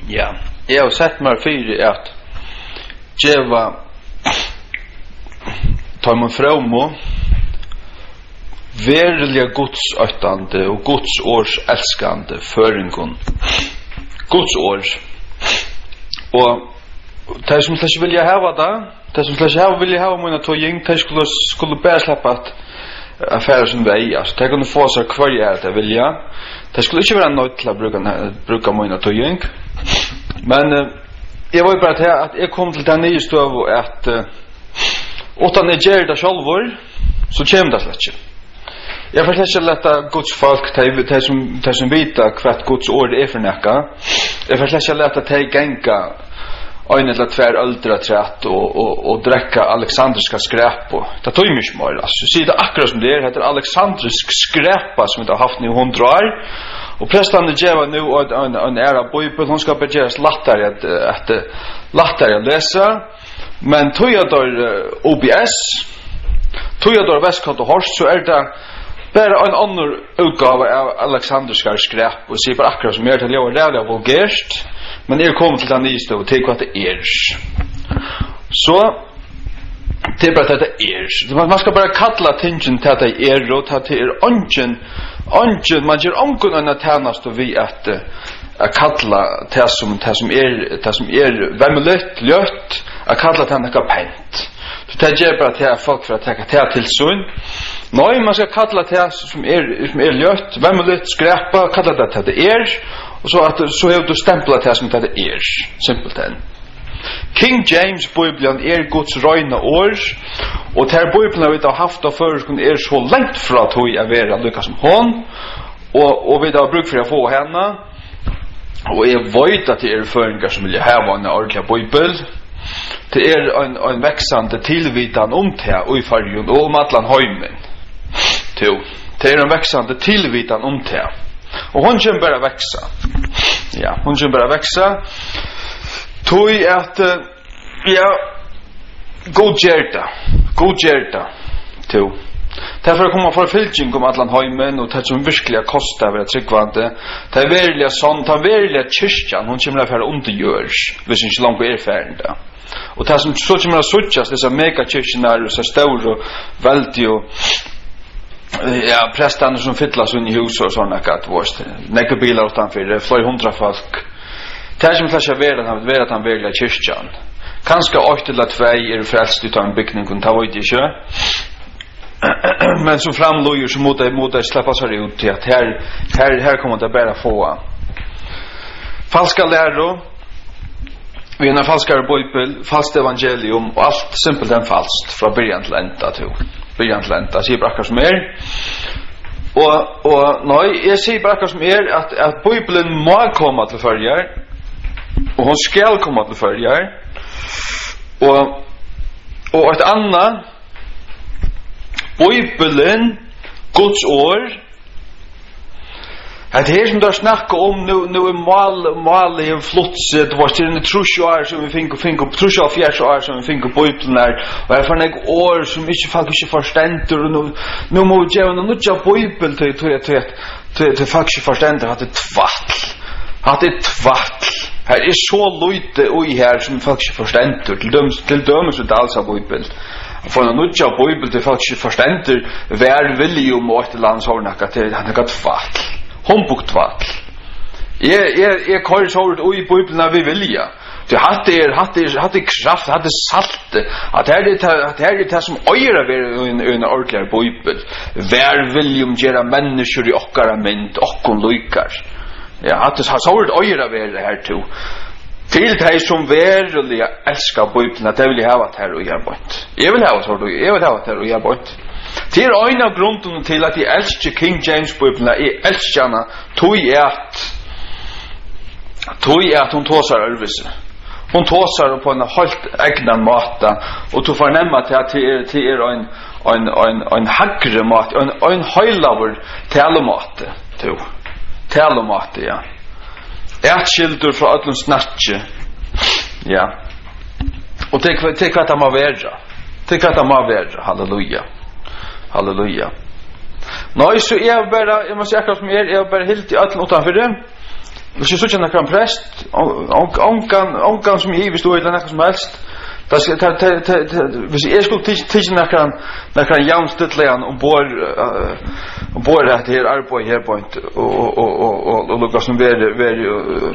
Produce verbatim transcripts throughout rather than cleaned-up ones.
Ja, jeg har sett meg fyrir at djeva tar man framo verilige godsøttande og godsårs elskande føringon godsår og de som slik vilja hava da de som slik hava vilja hava munna tøying de skulle, skulle bare slippe at affærer sin vei altså de kunne få seg hver er det vilja de skulle ikke være nødt til å bruke, bruke munna tøying men uh, jeg var bare til at jeg kom til den nye støv og at uh, utan jeg gjør det selv så kommer det slett ikke jeg får slett ikke lette Guds folk de, de, som, de som vet hva Guds ord er for nekka jeg får slett ikke lette de genga øyne til tver øldre trett og, og, og drekka aleksandriska skræpa det tog mye smør altså. Du sier det akkurat som det er heter aleksandrisk skræpa som vi har haft i hundra år og prestande djeva nu en, en æra bøybel hun skal bare gjeras lattere at, at lattere å lese men tog jeg der O B S tog jeg der Vestkant og Horst så er det bare en annen utgave av aleksandriska skræp og sier bare akkurat som er til å gjøre det er vulgert men er kommet til den nyeste og til hva det er så det er bare at det er man skal bare kalla tingen til at det er og til at det er ungen ungen man gjør ungen enn at tjenest og vi at at kalla det som det som er det som er vemmelig løtt at kalla det noe pent så det gjør bare til at folk for å tenke det til sånn nei man skal kalla det som er som er løtt vemmelig skræpa kalla det til det er og så at så har du stemplat det som det er simpelthen King James Bibelen er Guds røyne år og til Bibelen vi har haft av før er så lengt fra tog jeg være lykke som hon og, og vi har brukt for å få henne og jeg vet at det er føringer som vil ha en ordentlig Bibel det er en, en veksande tilvitan om det og i fargen og om atlan høymen det er en veksande tilvitan om det og hon kommer bare veksa ja, hon kommer bare veksa tog at uh, ja god gjerda god gjerda tog derfor er kommet for fylking om atlan heimen og det som virkelig kostar ved tryggvande det er verilig sånn det er verilig kyrkjan hon kommer for undergjørs hvis hun ikke langt er ferdig og det som så kommer å suttjas disse megakyrkjenar og så stor og veldig og ja, prestarna som fytlas inn i hus og sånn at vårt nekke bilar utanfor flere hundra folk det som slik er verden har vært at han virkelig kyrkjan kanskje åtte eller tvei er frelst ut av en bygning det vet jeg ikke men som framloger så måtte jeg slippe seg ut til at her, her, her kommer det bare få falska læro vi har en falskare bibel falskt evangelium og alt simpelt enn falskt fra byrjan til enda til byrjan til enda sier bare akkurat som er og, og nei, jeg sier bare akkurat som er at, at bibelen må komme til følger og hun skal komme til følger og, og et annet bibelen Guds år at det her som du snakker om nu, nu er mal, mal i flotset det var til en trusjår som vi finner finner trusjår fjersår som vi finner på bibelen her og her for en år som ikke folk ikke forstender og nu, nu må vi gjøre noe nødja bibel til, til, til, til, til folk ikke forstender at det er tvattel at det er tvattel her er så lite ui her som folk ikke forstender til dømes til dømes ut alls av bibel for en nødja bibel til folk ikke forstender hver vilje om å et landshårnak at det er tvattel humbuktvattel jeg, jeg, jeg kører så ui bibelen av vi vilja det hatt er, hatt er, hatt er kraft hatt er salt at her er det det som øyre ved en ordentlig bibel hver viljum gjøre mennesker i okkara mynd okkon lykar ja, hatt er så øyre ved det her to til de som verilig elskar bibelen at jeg vil ha at her og gjøre bort jeg vil ha at jeg vil ha at her og gjøre bort det er en av grunnen til at jeg elsker King James Bibelen jeg elsker henne tog jeg at tog jeg at hun tåsar ørvise hun tåsar på en helt egnan måte og tog fornemmer til at det er en en, en, en hagre måte en, en høylaver telemåte telemåte ja et skildur fra öllum snatje ja og til hva det må være til hva det må være halleluja halleluja nei så jeg bare jeg må si akkurat som er jeg bare helt i öllum utanfor det Hvis jeg sånn en prest, ångan som i, hvis du eller noe som helst, hvis jeg skulle tidsi noen noen jævnstidlegan ombord ombord at her arbeid her på og lukka som veri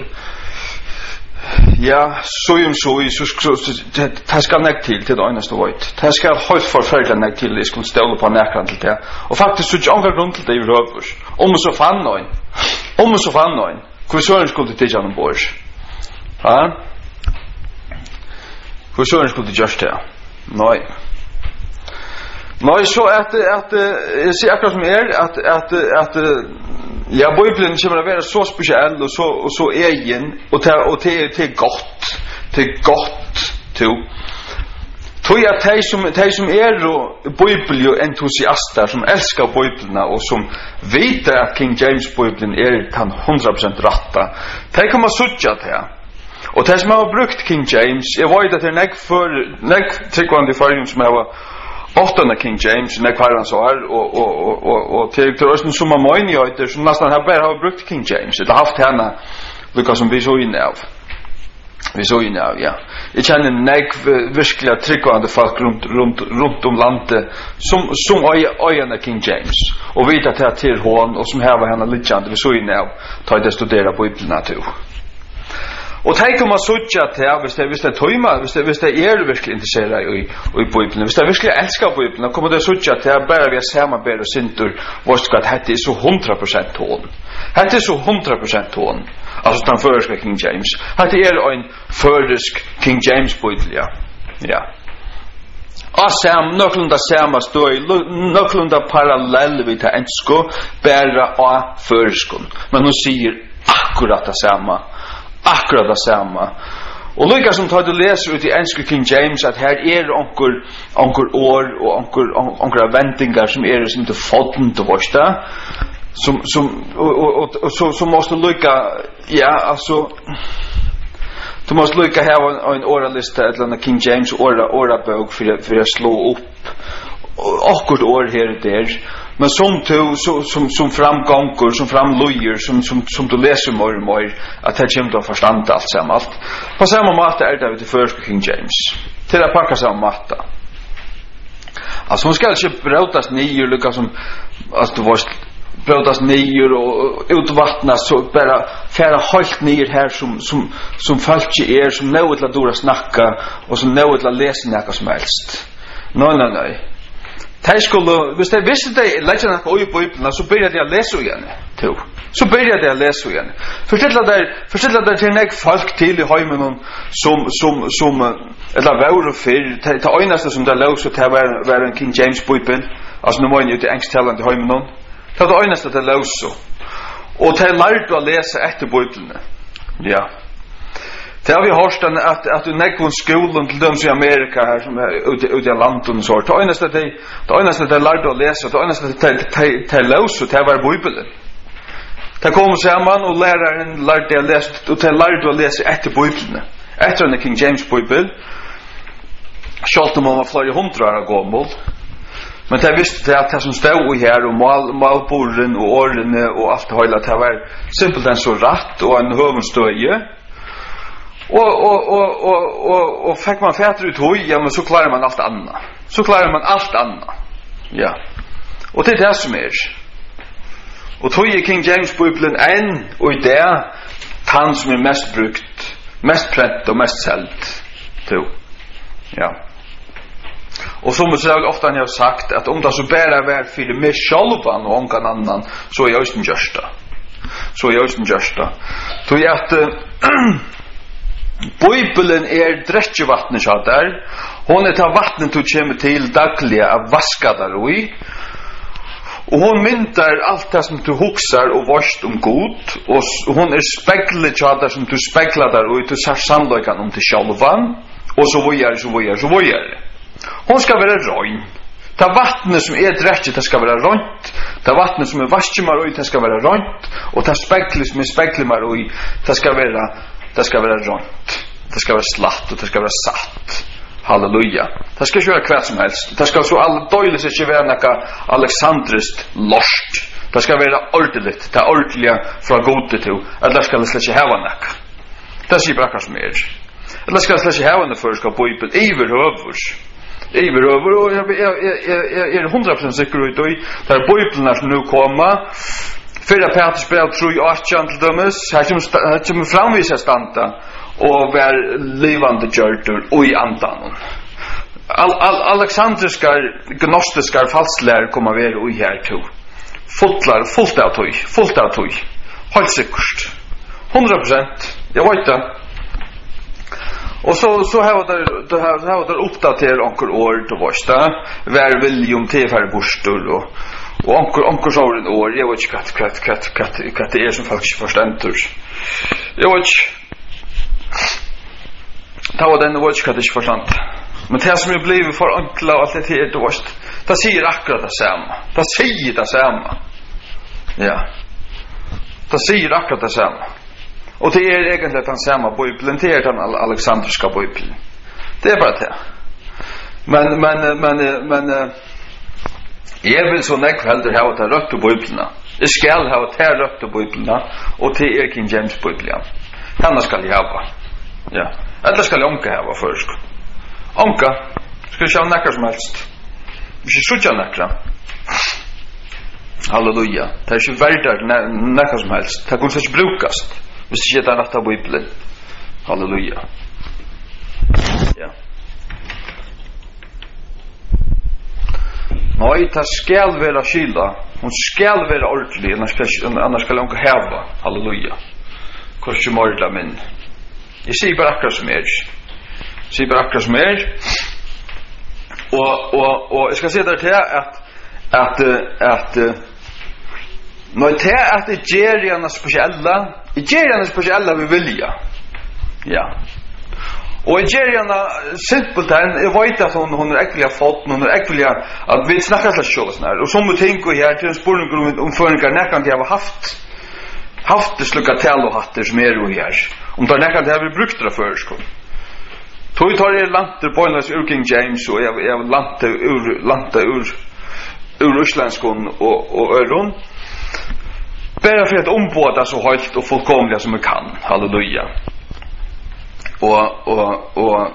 ja, så om så det skal nek til til det eneste veit. Det skal høyt forfølgelig nek til jeg skulle ståle på nekran til det. Og faktisk så ikke anker grunn til det i røvers. Om vi så fann noen. Om vi så fann noen. Hvor søren skulle tidsi han ombord? Ja? Hvor søren skulle de gjørst det? Nei. Nei, så at, at jeg sier akkurat som er, at, at, at ja, Bibelen kommer å være så spesiell og så, og så egen, og det, og det, det er godt. Det er godt, to. Tror jeg at de som, de som er Bibel-entusiaster, som elsker Bibelen, og som vet at King James-Bibelen er den hundra prosent ratta, de kommer suttja til det. Og det som har brukt King James, jeg vet at det er nek for, nek tryggvande i fargen som har åttende King James, nek hver han så er, og, og, og, og, og til røsten som har møgnjøyter, som nesten har bare har brukt King James, det har haft henne, lukka som vi så inne av. Vi så inne av, ja. Jeg kjenner nek virkelig tryggvande folk rundt, rundt, rundt om landet, som, som øyene King James, og vet at det er til hånd, og som hever henne litt kjent, vi så inne av, ta i det studere på Bibelen til. Og tenk om man suttja til, hvis det, hvis det er tøyma, hvis det, hvis det er virkelig interessert i, i Bibelen, hvis det virkelig elsker Bibelen, kommer det suttja til, bare vi har samarbeid og sintur, vårt at dette er så hundra prosent tån. Dette er så hundra prosent tån, altså den føreske King James. Dette er en føresk King James Bibel, ja. Ja. Og sam, nøklunda sama støy, nøklunda parallell vi til ensko, bare av føreskon. Men hun sier akkurat det samme. Akkurat det samme. Og lykka som tar du leser ut i enske King James at her er onkur onkur år og onkur onkur vendingar som er som til fodden til vorsta som som og, og, og, og så så måste lykka ja altså du måste lykka ha en, en åralista eller en King James åra åra bok for for å slå opp akkurat år her der. Men som to så som som framgångar som framlojer som som som du läser mer och mer att det kommer att förstå allt samt på samma måte är det vid första King James till att packa samma matta alltså hon ska inte brötas nio lucka som alltså du var brötas nio och utvattnas så bara färra helt ner här som som som falske är som något att dora snacka och som något att läsa något som helst nej nej nej. De skulle, hvis de visste de legger noe i Bibelen, så begynner de å lese igjen. Så begynner de å lese igjen. Forstiller de til nek folk til i heimen som, som, som, eller vær og fyr, det øyneste som de løs til å være en King James Bibel, altså nå må jeg ut i engsttalende i heimen, det er det øyneste de løs. Og de lærte å lese etter Bibelen. Ja. Det har vi hørt at, at du nekker skolen til dem i Amerika her som er ute, ute i landet og så. Det eneste de, det eneste de lærte å lese, det eneste de, de, de løse til å være Bibelen. De kom sammen og læreren lærte å lese, og de lærte å lese etter Bibelen. Etter en King James Bibel. Selv om man var flere hundre år gammel. Men de visste at det som stod i her, og mal, malboren og årene og alt det hele, det var simpelthen så rett og en høvenstøye. Og, og, og, og, og, og fikk man fætter ut høy, ja, men så klarer man alt annet. Så klarer man alt annet. Ja. Og det er det som er. Og tog i King James Bibelen en, og i det, han som er mest brukt, mest prent og mest selgt. To. Ja. Og som jeg ofte har sagt, at om det så bare er vært for meg selv og noen annan, så er jeg også en gjørsta. Så er jeg også en gjørsta. Tog jeg at... Bibelen er drekkevattnet så der. Hon er ta vattnet du kommer til daglig av vaska der og i. Og hon myntar alt det som du huksar og varst om god. Og hon er speklet så der som du spekler der og i. Du ser sannløykan om til sjálvan. Og så vojar, så vojar, så vojar. Hon skal være røyn. Det vattnet som er drekket, det skal være røynt. Det vattnet som er vaskemar og i, det skal være røynt. Og det speklet som er speklemar og i, det skal være det skal være rønt, det skal være slatt, og det skal være satt. Halleluja. Det skal ikke være hva som helst. Det skal så alle døyles ikke være noe alexandrist lorsk. Det ska vara ordentligt, det är ordentliga från godet till, eller ska det släcka häva näka. Det säger bara som är. Eller ska det släcka häva näka för ska Bibeln överhuvud. Överhuvud, och jag är hundra procent säker ut i, där Bibeln som nu kommer, fyra Petrus brev tror jag åttan till dömes, här kommer framvisa stanta, och vara levande gjordur och i andan. Al, al, alexandriska gnostiska falslär kommer vara i här tog. Fullar, fullt av tog, fullt av tog. Helt säkert. hundra procent. Jag vet det. Och så så har det det har det uppdaterat onkel år till vårsta. Var William T för Borstor och och onkel onkel så en år. Jag vet inte kat kat kat kat kat det är som faktiskt förstår. Jag vet Ta var den watch kat inte förstått. Men det som är blivit för enkla och allt det här det var det säger akkurat det samma. Det säger det samma. Ja. Det säger akkurat det samma. Och det är egentligen den samma Bibeln, det är den alexandriska Bibeln. Det är bara det. Men men men men jag vill så näck hellre ha det rätt på Bibeln. Jag ska ha det rätt på Bibeln och det är King James Bibeln. Han ska jag ha. Ja. Eller ska jag onka ha först. Onka, ska jag näkra som helst. Vi ska skjuta näkra. Halleluja. Det är inte världar näkra som helst. Det går inte brukas. Hvis det ikke er rett av Bibelen. Halleluja. Ja. Nei, det skal være skylda. Hun skal være ordentlig, annars skal hun ikke heve. Halleluja. Kanskje mordla min. Jeg sier bare akkurat som er. Jeg sier bare akkurat som er. Og, og, og jeg skal si der til at at at Nå det er at det gjør gjerne spesielle Det gjør gjerne spesielle vi vilja Ja Og jeg gjør gjerne simpelt her Jeg vet at hun, hun er ekkelig har fått Hun er ekkelig at vi snakker slett selv sånn Og som vi tenker her til en spørning om, om føringer nekkant jeg har haft Haft det slukka tal og hatter som er jo her Om det er nekkant jeg har brukt det før sko Tog tar jeg lanter på en ur King James Og jeg, jeg lanter ur Lanter ur Ur Øslandskon og, og Øron Bara för att ombåda så högt och fullkomliga som vi kan. Halleluja. Och, och, och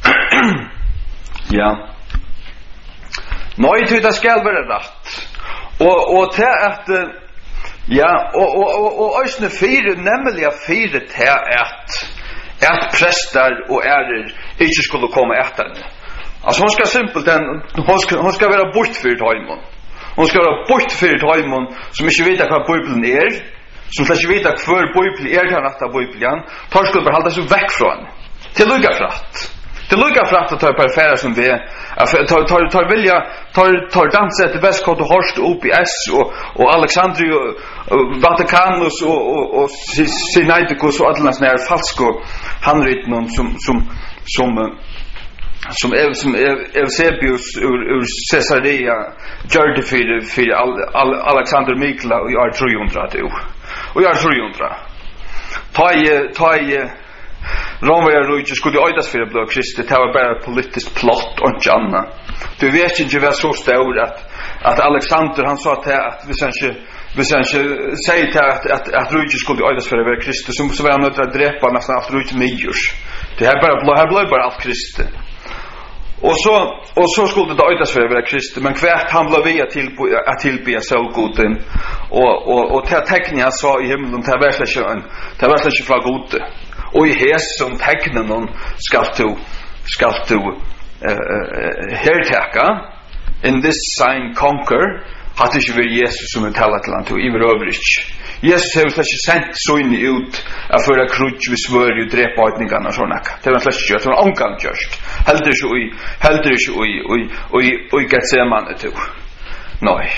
ja. Nej, det ska vara rätt. Och, och det är att ja, och, och, och, och ösne fyra, nämligen fyra det är att att präster och ärer inte skulle komma efter det. Alltså hon ska simpelt hon ska, hon ska vara bortfyrd hemma. Hon ska vara bort för tajmon som inte vet vad Bibeln är, som inte vet vad Bibeln är den rätta Bibeln, tar skulle bara hålla sig väck från. Till lugga fratt. Till lugga fratt att ta på affärer som vi tar tar tar vilja tar tar dansa till Västkot och Horst upp i S och och Alexandria och Vatikanus och och och Sinaiticus och alla såna här falska handritningar som som som som är som Eusebius ur ur Caesarea gjorde för för Alexander Mikla och jag tror ju undra det och jag tror ju undra ta i ta i Romvia Ruiz skulle ödas för blå kristna det var bara politiskt plott och janna du vet inte vad så stod att att Alexander han sa att att vi sen inte vi sen inte säger att att att Ruiz skulle ödas för vara kristna som så var han att dräpa nästan efter Ruiz nyårs det här bara blå här blå bara allt kristna Och så och så skulle det ödas för vara kristen men kvärt han blev via till på att tillbe solgoden och och och ta tecknen jag sa i himlen ta värsta sjön ta värsta sjön från gode och i hes som tecknen någon ska to ska to hertaka in this sign conquer hade ju väl Jesus som ett talat till han till i övrigt Jesus har ju sett så in ut att föra krutch vid svör ju drepa utningarna såna det var slash just en onkan just heldur ju i heldur ju i i i i Getseman det nej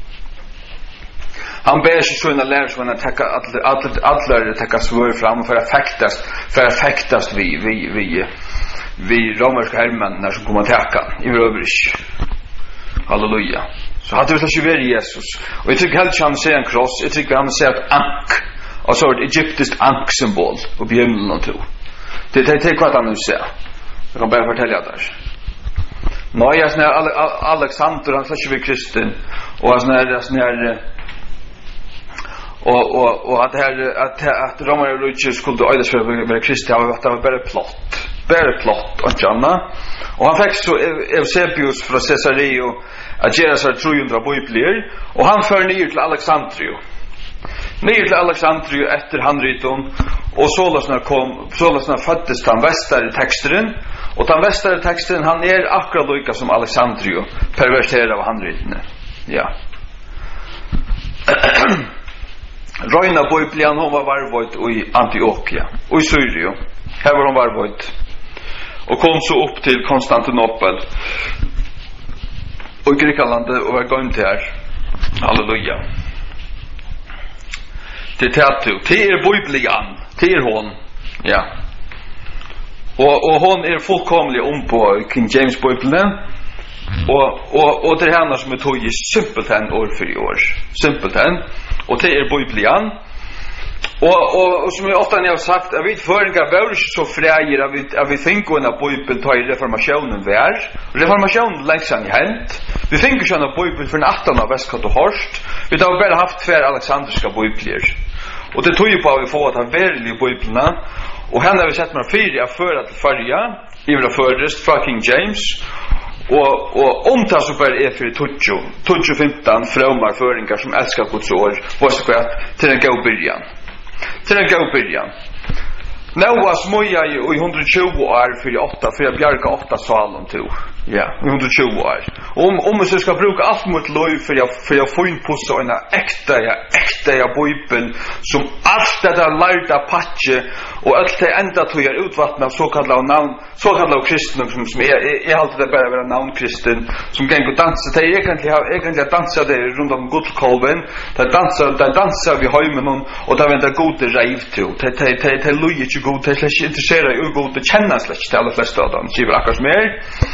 han ber sig såna lär som att tacka alla alla alla tacka svör fram för att fäktas för att fäktas vi vi vi vi romerska herrmän som kommer att tacka i övrigt halleluja så hade det ju varit Jesus och jag tycker helt han ser en kross jag tycker han ser ett ank och så ett egyptiskt anksymbol och björnen och tro det det det vad han nu ser jag kan bara fortälja där nej jag när Alexander han säger vi kristen och han när det när och och och att här att att Romare Luigi skulle ödas för vara kristen har varit bara plott. Bara plott och Janna. Och han fick så Eusebius från Caesarea att göra så trehundra bibler och han för ner till Alexandria. Ner till Alexandria efter handriton och sålasna kom sålasna föddes han västare texten och den västare texten han är akkurat lika som Alexandria perverterad av handritene. Ja. Röjna Bibeln hon var varvojt i Antiochia och i Syrien. Här var hon varvojt och kom så upp till Konstantinopel och Grekland och var gång till här. Halleluja. Det är teater. Det är Bibeln. Det är hon. Ja. Och, och hon är fullkomlig om på King James Bibeln. Och, och, och det är henne som är tog i simpelthen år för i år. Simpelthen. Och det är Bibeln. Och, och, och som jag ofta har sagt, att vi föringar var inte så fräger att vi, att vi tänker att Bibeln tar i reformationen vär. Reformationen längst han i hänt. Vi tänker sånn att Bibeln för natten av Vestkott och Horst. Vi har bara haft tvär alexandriska Bibler. Och det tog ju på att vi får att ha verkliga Biblerna. Och henne har vi sett med fyra föra till färja. I våra förrest från King James. Och, och omtas så bara är för Tutsjo. Tutsjo femton fromar föringar som älskar Guds år. Vad ska jag till en god början. Till en god början. Noah smoja i hundratjugo år för åtta för jag bjärka åtta salen till. Ja, i hundratjugo år. Om om man ska bruka allt mot lov för jag för jag får in på så en äkta ja äkta ja Bibeln som allt det där lärda patche och allt det ända tog jag utvattna så kallade namn så kallade kristna som som är är alltid det bara vara namn kristen som gäng och dansa det är egentligen har egentligen dansa det runt om Gudskolven där dansar där dansar vi har med någon och där väntar gode reiv till det det det det luje inte god det är intresserad i god det kännas lätt till alla flesta av dem skriver akkurat mer.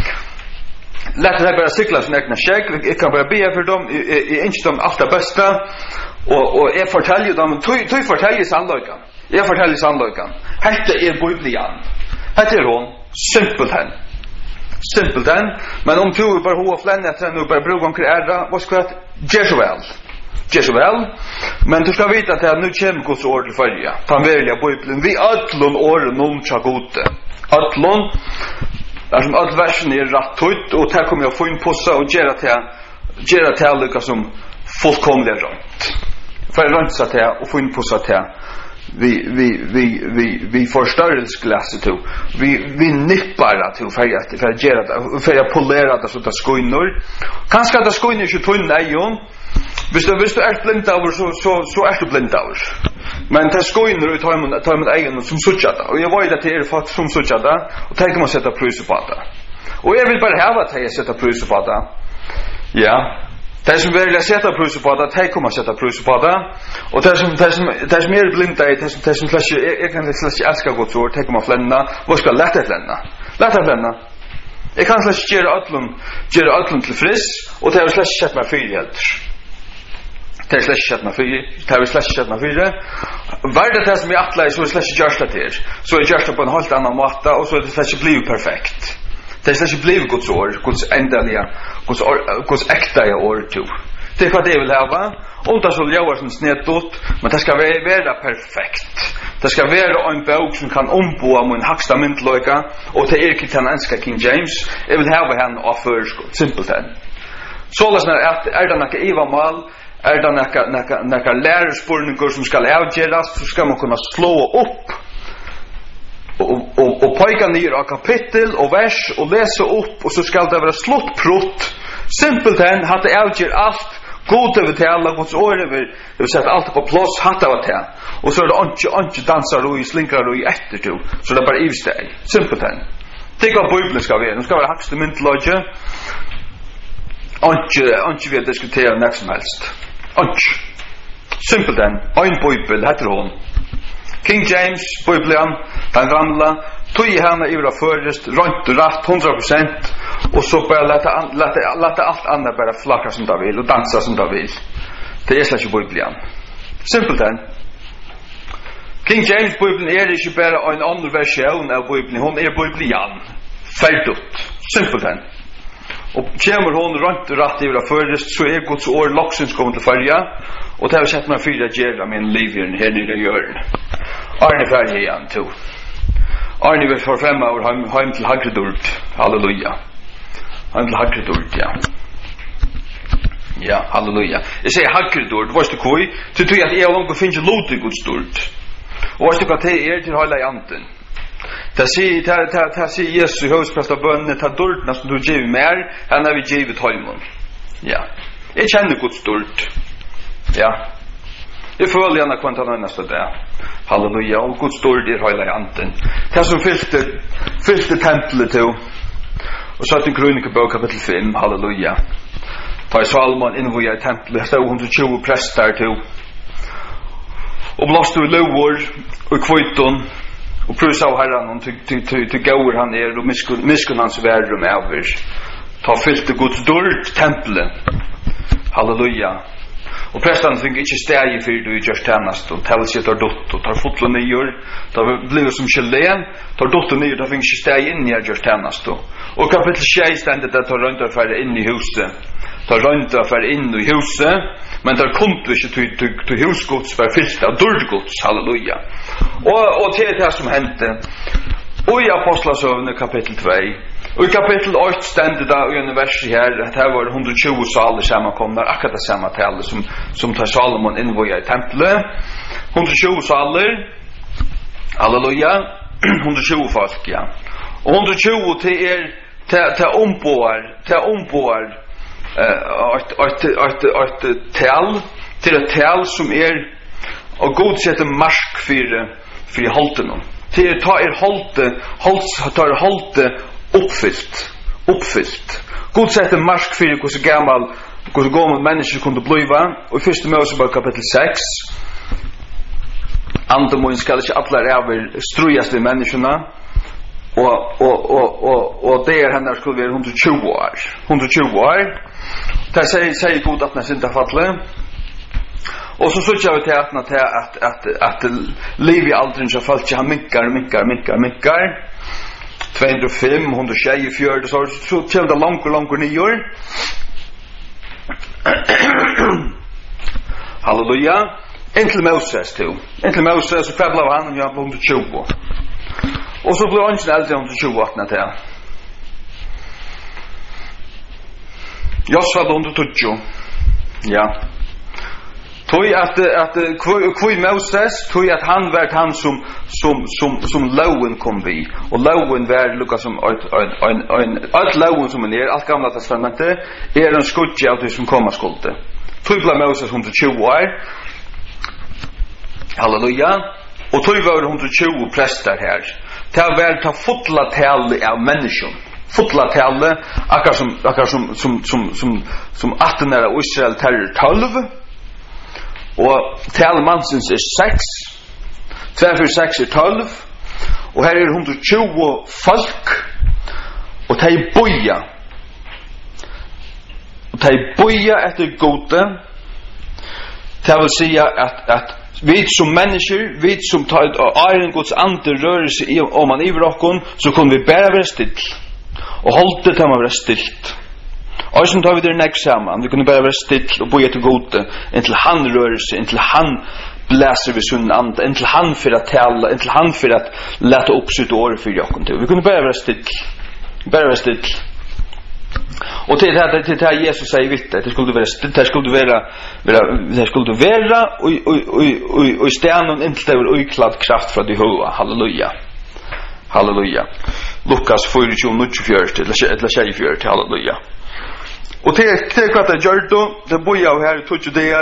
Låt det bara cykla sin egna check. Jag kan bara be för dem i inte de allra bästa och och jag fortäljer dem tog tog fortäljer sannolikan. Jag fortäljer sannolikan. Detta är Bibeln. Detta är hon simpelthen. Simpelthen, men om du bara hoa flänna att nu bara brukar omkring ära, vad ska jag Jesuel. Jesuel. Men du ska veta att det nu kommer Guds ord till följa. Ta välja Bibeln. Vi ödlon åren någon tja gode. Ödlon där som all versen är rätt ut och här kommer jag få in possa och göra till göra till lika som fullkomliga rent. För rent så att jag och få in possa till vi vi vi vi vi förstörelseglaset till vi vi nippar det till för att för att göra det för att polera det så att det skiner. Kanske det skiner ju tunn ejon. Hvis du hvis du är blind av så så så är du blind av. Men det skiner ut hem och tar med egen som suchata och jag vet att det är fast som suchata och tänker man sätta pris på det. Och jag vill bara ha att jag sätter pris på det. Ja. Det som vill sätta pris på det, det kommer sätta pris på det. Och det som det som det som är blinda är det som det som flash jag kan slash älska Guds ord, det kommer flänna. Vad ska lätta flänna? Lätta flänna. Jag kan slash göra allon, göra allon till frisk och det är slash sätta mig för helt. Det är slash sätta mig för, det är slash sätta mig för. Var det det som jag attlar så slash görs det till. Så är görs det på en helt annan måte och så är det slash blir perfekt. Det är slash blir Guds ord, Guds ändliga, Guds Guds äkta ord till. Det är vad det vill ha. Och det så ljöar som snedtot, men det ska vara perfekt. Det ska vara en bok som kan omboa med en högsta myndlöjka och det är inte den enska King James. Jag vill ha henne av förskott, simpelt än. Så att är det några ivamal, är det några några lärarspurningar som ska avgöras, så ska man kunna slå upp och och och peka ner av kapitel och vers och läsa upp och så ska det vara slott prutt. Simpelt än att det avgör allt. God över till alla Guds ord över det vill sätta allt på plats hatta vad det och så är det inte inte dansar och slinkrar och efter till så det är bara ivsteg simpelt än det går Bibeln ska vara nu ska vara högsta myndlöje inte inte vi diskutera när som helst inte simpelt än en Bibel heter hon King James Bibeln den gamla tog i henne i våra förrest runt och rätt hundra procent och så bara låta låta låta allt annat bara flacka som det vill och dansa som det vill. Det är slags Bibeln. Simpelt än. King James Bibeln är inte bara en annan version av Bibeln, hon är Bibeln. Färdigt. Simpelt än. och kommer hon runt rätt över förrest så är Guds ord loxens kommer till färja och det har sett mig fyra gera min liv här nere i jorden. Arne färja igen to. Arne vill för fem år hem, hem till Hagredult. Halleluja. Hem till Hagredult, ja. Ja, halleluja. Jag säger Hagredult, varst du koi? Så tror jag att jag långt finns lot i Guds dult. Och varst du vad det är till hela janten. Ta sig ta ta ta sig Jesus huspresta bönne ta dult när du ger mer han har vi givit honom. Ja. Jag känner Guds dult. Ja. Det får väl gärna kvantala nästa där. Halleluja. Och Guds dult är hela janten. Det som fyllde fyllde templet då. Och så att en krönikebok kapitel fem. Halleluja. Ta Salomon invoja i templet stod hundratjugo präster till. Och blåste i lovor och kviton. Och prösa av Herren till till till till gåor han är och miskun miskun hans världrum över. Ta fyllt Guds dörr templet. Halleluja. Och prästen fick inte stäge för du just tjänast och tälls sig tar dott och tar fotla nyer. Tar blir som källen, tar dott och nyer, tar fick inte stäge in i just tjänast då. Och kapitel sex ständigt att tar runt för in i huset. Tar runt för in i huset, men tar kom du inte till till till husgods för fyllt av dörrgods. Halleluja. Och och till det som hände. Och i Apostlagärningarna kapitel två. Och i kapitel åtta ständigt där i en vers här att här var hundratjugo saler sammankomna, akkurat det samma tal som som tar Salomon invoja i templet. hundratjugo saler. Halleluja. hundratjugo folk, ja. Och hundratjugo till er till till omboar, till omboar eh att att att att tal till ett tal som är och god sätter marsk för för halten. Till ta er halte, hals tar halte uppfyllt, uppfyllt. God sätter marsk för hur så gammal, hur så gammal människor kunde bliva. Och i första Mosebok kapitel sex. Andemoin skall inte alla över strujas till människorna. Och och och och och där han skulle vara hundratjugo år. hundratjugo år. Det säger säger God att när synda faller. Och så såg jag till att att att att att liv i åldern så fallt jag minkar minkar minkar minkar tvåhundrafem hundratjugofyra så så till det långt långt nyår. Halleluja. Intil Moses till. Intil Moses så kvabblar han jag på hundratjugo. Och så blev han snällt hundratjugo åt när det. Jag sa hundratjugo. Ja. Tog att att kvui Moses tog att han var han som som som som loven kom vi och loven var Lukas som en en en allt loven som är allt gamla testamentet är en skutje av det som komma skulle. Tog blev Moses hundratjugo år. Halleluja. Och tog var hundratjugo präster här. Det var ta fotla tal av människor. Fotla tal akkurat som akkurat som som som som som arton era Israel terror tolv. Og talmansens er sex. två för sex är tolv. Och här är hundratjugo folk. Och de boja. Och de boja efter gode. Det vill säga att, att vi som människor, vi som tar en Guds ande rörelse om man i vrocken, så kan vi bara vara stilt. Och hålla det till man vara stilt. Och som tar vi det nästa samman, vi kunde bara vara still och boja till gode, intill han rör sig, intill han bläser vid sunn ande, intill han för att tala, intill han för att lätta upp sitt år för jakken till. Vi kunde bara vara still, bara vara still. Och till det här, till det här Jesus säger vitt, det skulle vara still, det skulle vara, det skulle vara, och, och, och, och, och i stenen intill det var uklad kraft från det hoa, halleluja. Halleluja. Lukas fyra tjugofyra, eller tjugofyra, halleluja. Och det är kvart jag gör då, det bor jag här i tjugo dagar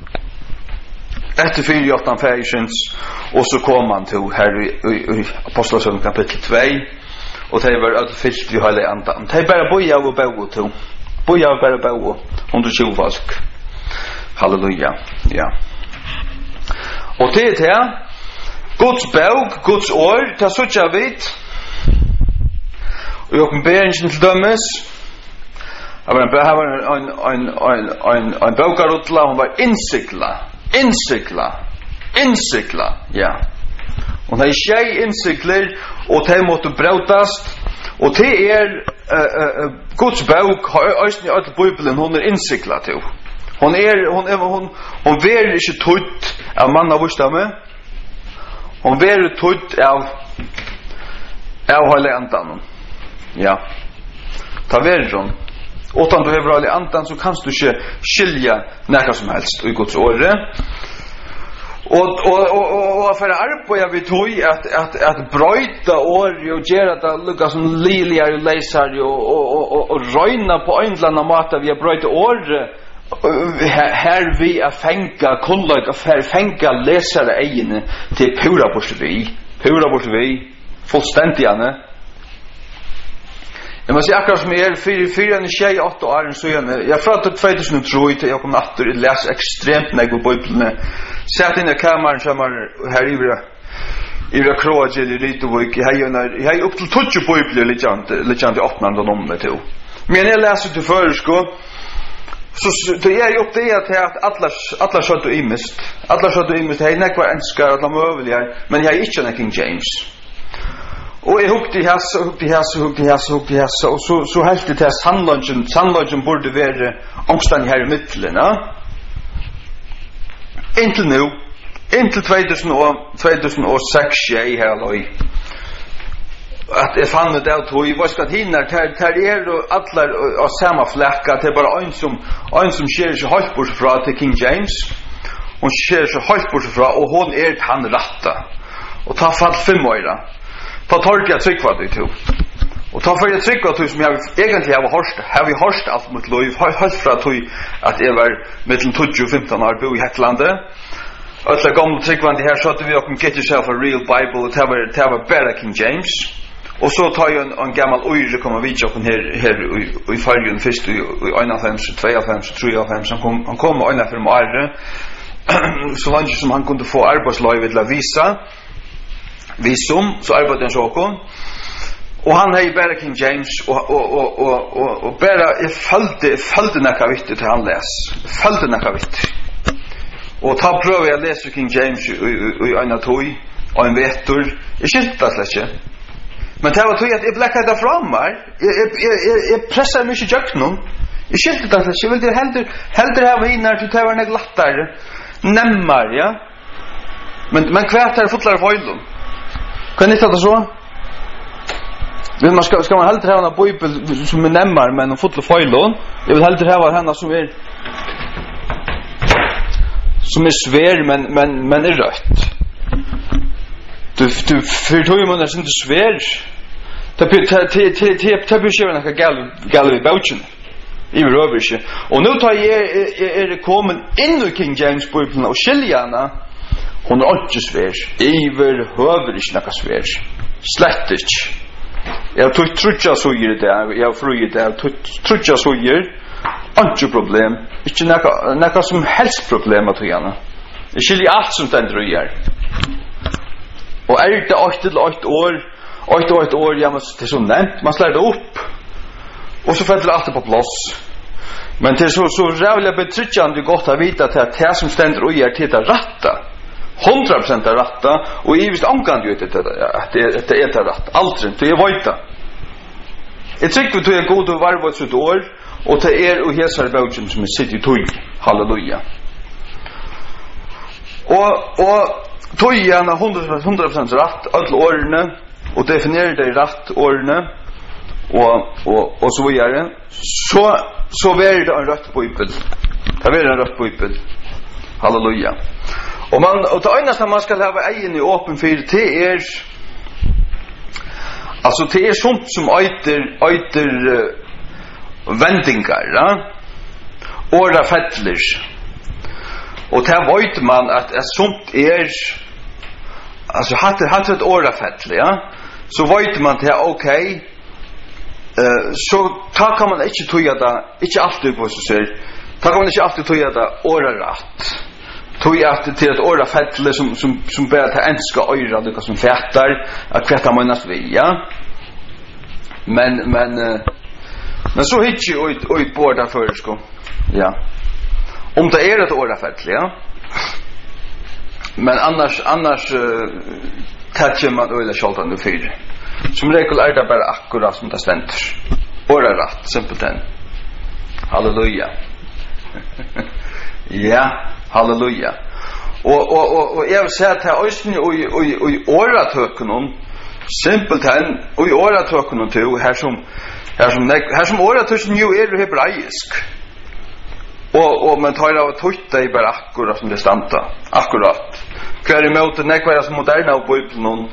efter fyra åttan färgsens och så kom man till här i, i, i Apostlagärningarna kapitel två och det var allt fyllt vi hela andan. Det är bara bor jag och bo till. Bor jag och bara bo hundratjugo folk. Halleluja. Ja. Och det är det Guds bok, Guds ord, det så jag vet. Och jag kan be en till dömes. Aber ein ein ein ein ein ein Baukarutla und war insikla insikla insikla ja und er skei insikler og te måtte brautast og te er uh, uh, Guds bok har ösni all Bibeln hon är insiklat till. Hon är hon är hon hon ver inte tutt av manna vustamme. Hon ver tutt av av hela antan. Ja. Ta verjon. Utan du har hela antan så kan du inte skilja något som helst i Guds ord. Och och och och för arbeta vi tog att att att bryta år och göra det lukka som liljar och läsar och och och och röna på ändlarna mata vi har bryta år här vi är fänka kunlag och för fänka läsare egna till pura bort vi pura bort vi fullständigt ane. Jag måste akkurat som är fyra fyra en tjej åtta år så jag jag från tjugohundratre till jag kom åter och läs extremt när jag Bibeln. Satt in i kameran som här i våra i våra kroater i Ritovik. Jag har jag har upp till tjugo Bibler lite lite inte öppnande om det till. Men jag läser till förskå så då är jag upp det att alla alla så att du mist. Alla så att du mist hej när kvar önskar att de överlever men jag är inte en King James. Och jag hukte i hæs, og hukte i hæs, og hukte i hæs, og hukte i hæs, og så, så helt det til sandløngen, sandløngen burde være omstand her i midtelen, ja. Inntil nu, inntil tjugohundrasex, jeg her løy, at jeg fann det av tog, hva skal hinner, ter er og atler av samme flekka, det er bare en som, en som skjer seg halvt bort fra til King James, hun skjer seg halvt bort fra, og hun er han ratta, og ta fall fem øyra. Ta torg jag tryck vad du tog. Och ta för jag tryck vad du som jag egentligen har hört, har vi hört allt mot liv, har hört från att att jag var mellan tjugo och femton år bo i Hetlandet. Alla gamla tryck vad det här så att vi och get yourself a real Bible och ta det ta better King James. Och så tar jag en, en gammal ojre kommer vi och här här i färgen först i femton, tvåogfem, trehundrafem som kom han kom och för mig så långt som han kunde få arbetslöv eller visa. Visum så arbetade han så kom och han hej bara King James och och och och och, och bara jag följde följde några viktigt till han läs följde några viktigt och ta pröva jag läser King James i en toy och en vetor jag skilta släcke men det var toy att jag blackade där fram var jag jag jag pressar mig i jacknon jag skilta det jag vill det hellre hellre ha vi när du tar en glattare nämmer ja men men kvätar fotlar foilon. Kan ni ta det så? Men man ska ska man helt ha en bibel som är nämmer men en fotla foilon. Jag vill helt ha henne som är som är svär men men men är rött. Du du för två månader sen du svär. Ta ta ta ta ta beskriva några gal gal i Belgium. I Robert. Och nu tar jag är det kommer in i King James Bibeln och Shiliana. Hon er ikke svær. Iver høver ikke noe svær. Slett ikke. Jeg tog trutja suger det. Jeg har fruget det. Jeg tog trutja suger. Ikke problem. Ikke noe, noe som helst problem at henne. Jeg skiljer alt som den drøyer. Og er det åtte til åtte år, åtte og åtte år, ja, det er så nevnt. Man slår det opp. Og så faller alt på plass. Men det er så, så rævlig betryggende godt å vite at det som stender drøyer til det rette. hundra procent är rätta och i visst omgående ju det det det är det rätt aldrig det är vita. Jag tycker att det är god och varvat så ett år och det är och hesar Belgium som är city tog halleluja. Och och tojarna hundra procent rätt alla åren och definierar det rätt åren och och och så vidare så så är det en rätt bibel. Det är en rätt bibel. Halleluja. Och man och det enda man ska ha egen i öppen för det är alltså det är sånt som äter äter uh, vändingar, ja. Ora fettler. Och det vet man att ett sånt är alltså hade hade ett ora fettler, ja. Så vet man det är okej. Eh så tar kan man inte toja det, inte alltid på så säger. Tar kan man inte alltid toja det ora rätt. Tog att till ett åra fettle som som som börjar ta enska öra det som fettar att kvätta minnas vi ja men men men så hit ju ut ut borda för sko ja om det är ett åra fettle ja men annars annars uh, touchar man öle skjoltan du fyr som regel är det bara akkurat som det ständer ordarätt, simpelt den. Halleluja. Ja, halleluja. Og og og og jeg vil si at her østen og og og oratöknon simpelt den og oratöknon til her som her som her som oratöknon jo er hebraisk. Og og man tar av tutta i bare akkurat som det standa. Akkurat. Hver imot det nekvar som moderne av Bibelen.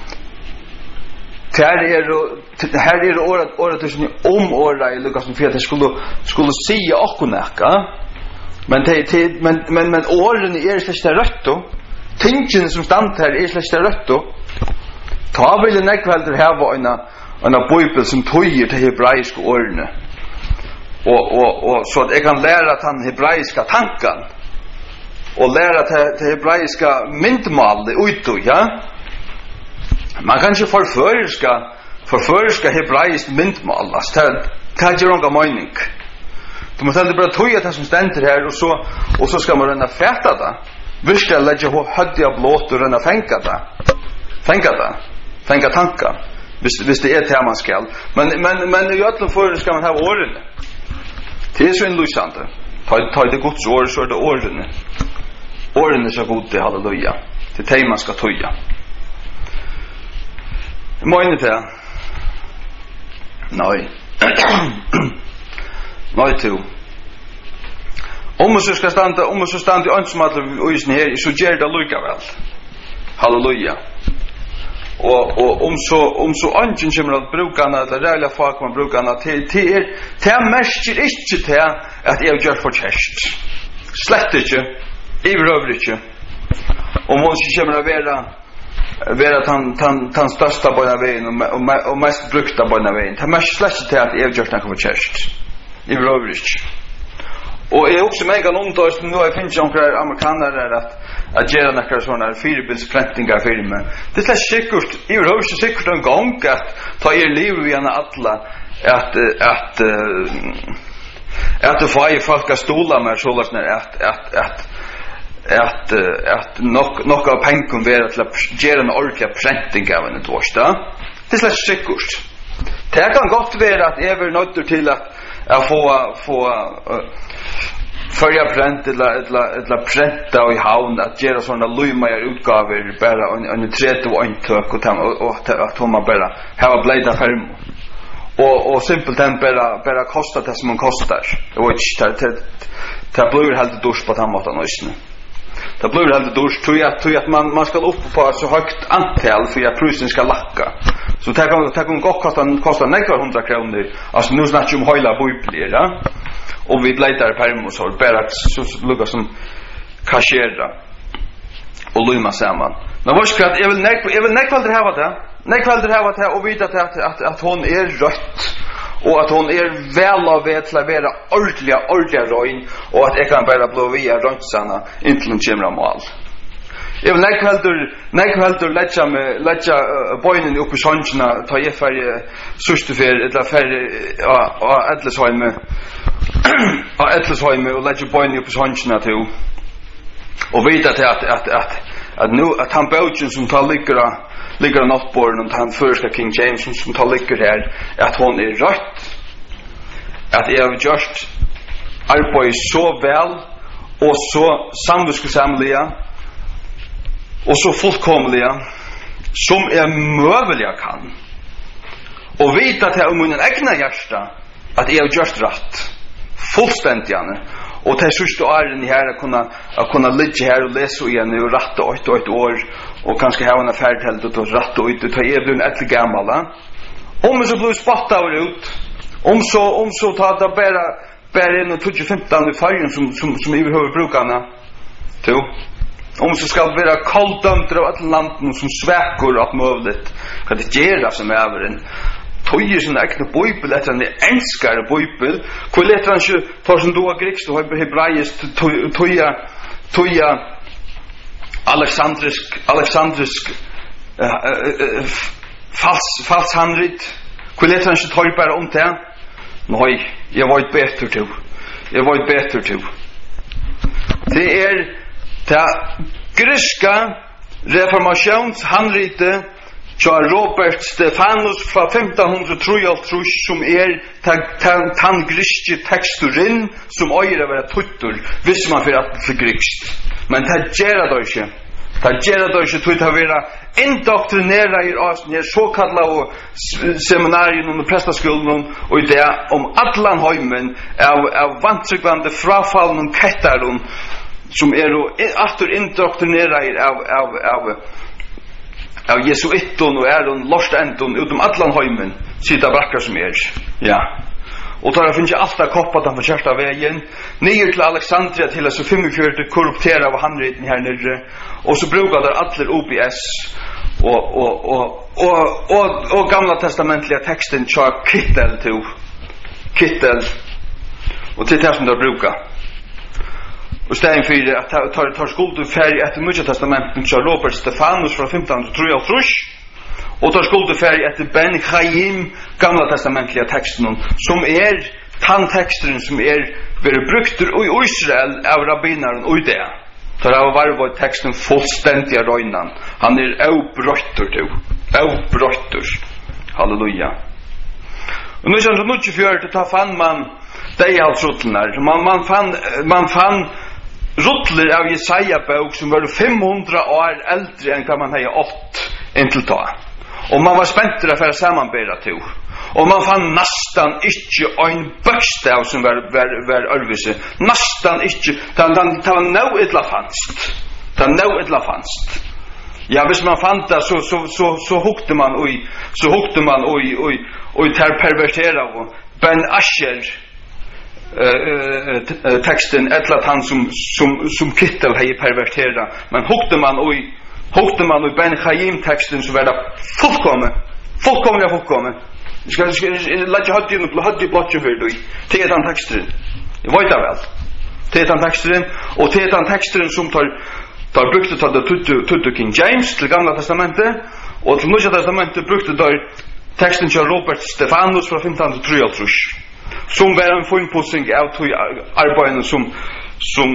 Her er her er året året tusen om året i Lukas for at det skulle skulle si akkurat nekka. Men det men men men årene er slik det rødt og tingen som stand her er slik det rødt og ta vil nekvalder her var en en Bibel som tøyer til hebraiske årene. Og og og så at jeg kan lære at han hebraiska tanken og lære til, til hebraiska myndmålet ut ja. Man kan ikke forføreska forføreska hebraisk myndmål. Det det gjør noen mening. Du må telle bare tøye det som stender her og så og så skal man renne fæta det. Hvis jeg legger på hødde av blått og renne fenka det. Fenka det. Fenka tanker. Hvis, hvis det er det man skal. Men, men, men i øtlen for skal man ha årene. Det er så innlysende. Ta, ta det Guds år, så er det årene. Årene så god det, halleluja. Det er det man skal tøye. Jeg må inn i det. Nei. Nei, to. Om vi så skal stande, om vi så stande i ønsmålet og isen her, så gjør det lykkevel. Halleluja. Og, og om så om så angen kommer at brukarna eller reelle folk man brukarna til til er til mest ikke til at jeg gjør for kjæst. Slett ikke. I røver ikke. Og må ikke kommer å være være tan tan tan største på den veien og og mest brukte på den veien. Det mest slett ikke til at jeg gjør noe for kjæst. I røver ikke. Og jeg også meg kan undres nå jeg finner noen amerikanere at at gjøre noen sånne firebilsprentingar for meg. Det er slett sikkert, jeg vil ikke sikkert en gang at ta i liv igjen alle at at at det får folk å stole med så at at at at at nok nok av pengen være til å gjøre en ordentlig prenting av en torsdag. Det er slett sikkert. Det kan godt være at jeg vil nødt til at jeg får få Följa prent eller eller eller prenta i havn att göra såna lujmajar utgaver bara en en trettio och en tök och och att hon bara ha blida färm och och simpelt den bara bara kostar det som man kostar och inte det det blir helt dårs på den måten nu. Det blir helt dårs tror jag tror att man man ska upp på så högt antal för att priset ska lacka. Så det kan det kan gott kosta kosta några hundra kronor. Alltså nu snackar vi om hela bibeln, ja. Och vi bläddrar perm och så bara så lukar som kashera och luma samman. Men vad ska jag vill nek jag vill nek väl det här vad det? Nek väl det här vad det och vita att att att hon är rött och att hon är väl av att vara ordentliga ordentliga röin och att jag kan bara blå via röntsarna inte någon chimra mål. Jag vill nek väl nek väl det lägga med lägga boinen upp i sjönna ta jag för sista för eller för ja Edlesheim och Edlesheim och lägga boinen upp i sjönna till och vita att att att att att nu att han Belgian som tar ligger ligger nattborn och han första King James som tar ligger här att hon är rätt att jag just arbetar så väl och så samvetssamliga och så fullkomliga som är möjliga kan och vita att jag om min egna hjärta att jag just rätt fullständigt och det sista åren här att kunna att kunna ligga här och läsa igen och rätta ett och ett år och kanske ha en affär helt och rätta ut och ta är en ett gammal om så blir spotta ut om så om så tar det bara bara in och tjugo femton i färgen som som som i huvud brukarna till om så ska vara kallt av ett land som sväckor att möjligt kan det göra som över en tøyer sin ekne bibel etter en enskare bibel hvor letter han ikke for som du har grekst og hebraisk tøya tøya alexandrisk alexandrisk uh, uh, uh, fals fals handrit hvor letter han ikke tøy bare om det nei, jeg var et bedre til jeg var et bedre til det er det griska reformationshandrite så Robert Stefanus fra femton trettiotre som er tan griske teksturin som øyre være tuttur hvis man fyrir at til grikst. Men det gjerra det ikke. Det gjerra det ikke til å være indoktrinera i oss nær såkalla og seminarien og prestaskolen og det om allan heimen av, av vantryggvande frafallen kettarun som er og atter indoktrinera i av, av, av av jesuitton og er og lost enton utom allan heimen sida brakkar som er. Ja. Og tar finnes jeg alltid koppat han for kjærsta veien nyer til Alexandria til altså femogfjørt korruptera av handriten her nere og så brukar der atler O B S og, og, og, og, og, og gamla testamentliga teksten tja kittel til kittel og til det som der brukar og stegen fyrir at tar, tar skuldu færg etter Nya testamenten tja Robert Stefanus fra femton trettiotre og tar skuldu færg etter Ben Chaim gamla testamentliga teksten som er tann teksten som er veri bruktur i Israel av rabbinaren og det tar av varva teksten fullstendiga røynan han er avbrøttur til avbrøttur halleluja og nu kjent nu tjufjörte ta fann man dei halsrutlenar man, man fann man fann rutler av Jesaja bok som var fem hundra år eldre enn hva man hei ått inntil ta og man var spentere for å sammanbæra til og man fann nastan ikkje ein bøkstav som var, var, var ørvise nastan ikkje det var no idla fanst det var no idla fanst ja, hvis man fann det så, så, så, så hukte man oi, så hukte man oi, oi, oi ter pervertera Ben Asher Uh, uh, teksten etlat han som som som kittel hei pervertera men hukte man og hukte man og Ben Chaim teksten så var det fullkomme fullkomne fullkomme skal skal lage hatt inn på hatt i blotje for du til den teksten jeg vet det vel til den teksten og til den teksten som tar tar brukte ta det tuttu King James til gamla testamentet og til Nya testamentet brukte der teksten til Robert Stefanus fra femton trettiotre som var en funnpussing av tog arbeidene som som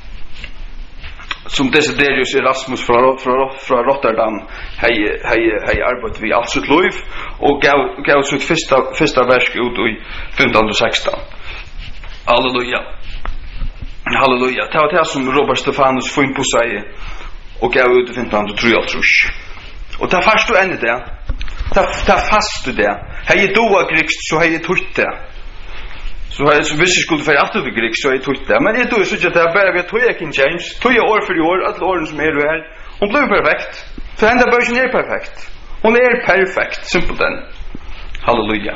som Desiderius Erasmus fra, fra, fra Rotterdam hei, hei, hei arbeidet vi alt sitt liv og gav, gav sitt første, første versk ut i femton sexton halleluja halleluja det var det som Robert Stefanus funnpussig og gav ut i femton trettiotre og det fast du enn det det fast du det hei doa grikst så hei tutt det så har så hvis jeg skulle få alt til grik så er tutt det men jeg tror så at det er bare vi tog jeg King James tog jeg år for år alle årene som er her hun ble perfekt for henne bøysen er perfekt hun er perfekt simpelthen halleluja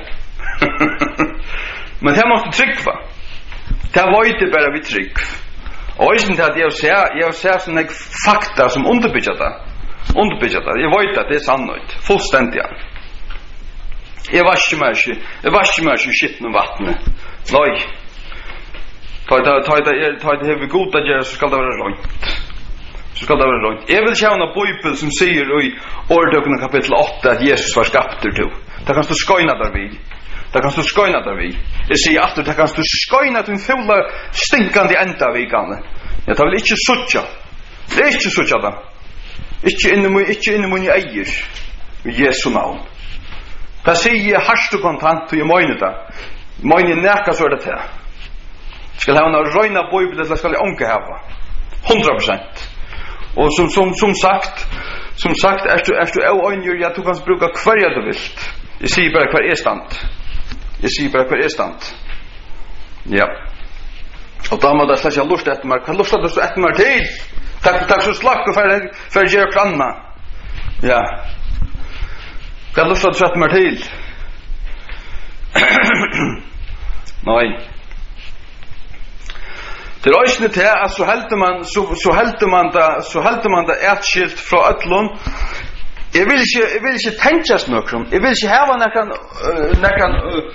men det måste trykva det var ikke bare vi trykv og jeg synes at jeg ser jeg ser sånne fakta som underbygger det underbygger det jeg vet at det er sannhet fullstendig jeg var ikke mer ikke jeg var ikke mer ikke skitt med vattnet nei ta det ta det ta det har vi god at gjøre så skal det være rønt så skal det være rønt jeg vil kjenne en bibel som sier i Ordøkene kapittel åtte at Jesus var skapt til det kan du skøyna der vi det kan du skøyna der vi jeg sier aftur det kan du skøyna til en fulla stinkande enda vi kan jeg tar vel ikke suttja det er ikke suttja da ikke inni ikke inni eier i Jesu navn det sier harst og kontant og jeg mener det Meine näka så det här. Skal ha en röjna bibel eller skal jag onka ha? hundra procent. Och som som som sagt, som sagt är du är du ögonjur jag du kan bruka kvarja du vill. Jag ser bara kvar är stand. Jag ser bara kvar är stand. Ja. Och då måste jag släcka lust efter mig. Kan lust att så efter mig till. Tack tack så slack för för ge kranna. Ja. Kan lust att så efter mig till. Nei. Det er ikke til at så helter man så, så helter man da så helter man da etskilt fra öllun. Jeg vil ikke jeg vil ikke tenkes noe. Jeg vil ikke hava noen noen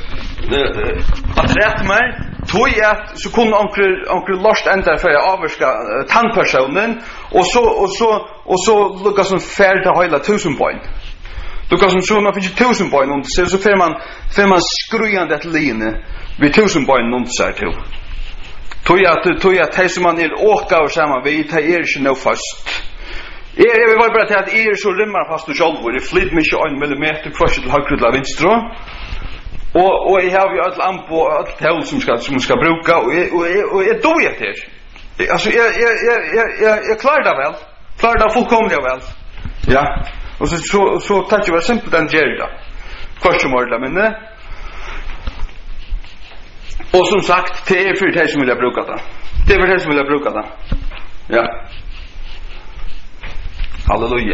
at rett meg. Tog at så kunne onkel onkel lost enda for å avvarska tannpersonen og så og så og så lukka som ferd til heila tusen poeng. Du kan som så man finns tusen poäng om så så får man får man skrujande ett line vid tusen poäng om så till. Tog jag tog jag tar som man är åka och samma vi tar er inte no fast. Jag jag vill bara till att är så rimmar fast du själv och det flyt mig en millimeter kvar till höger till vänster. Och och jag har ju ett lamp och ett tält som ska som ska bruka och och och jag då jag det. Alltså jag jag jag jag jag klarar det väl. Klarar det fullkomligt väl. Ja. Och så så så tar jag simpelt den gerda. Först som ordla men nej. Och som sagt, det är för det som vill jag bruka det. Det är för det som vill jag bruka det. Ja. Halleluja.